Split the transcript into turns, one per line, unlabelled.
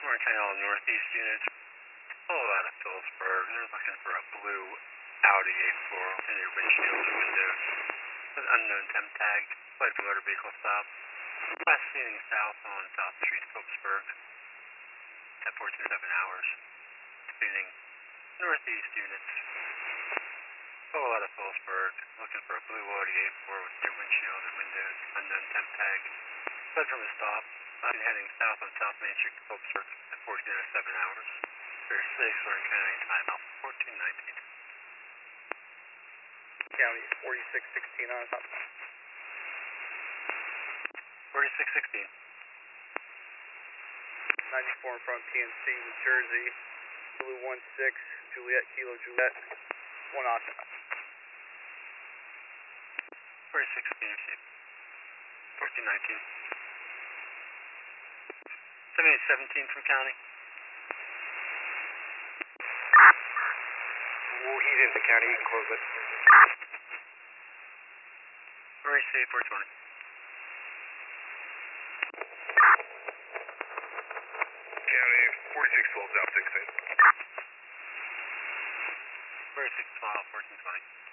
Orange County, all northeast units. Pull out of Phillipsburg. They're looking for a blue Audi A4 in your windshield or windows with unknown temp tag. Flight for motor vehicle stop. Last seen south on South Street, Phillipsburg. At 14.7 hours. Speeding northeast units. Pull out of Phillipsburg. Looking for a blue Audi A4 with your windshield or windows, unknown temp tag. Fled from a stop. Heading south on South Main Street, Phillipsburg at 14.7 hours. There's 6 Orange County, time out 14:19.
County 4616 on top.
4616.
94 in front PNC, New Jersey. Blue 16, Juliet, Kilo Juliet. 1 Austin.
4616 received. 1419. 7817 from county.
Well, he's in the county, you can close it.
Received 420.
County 4612 South 16.
4612, 1420.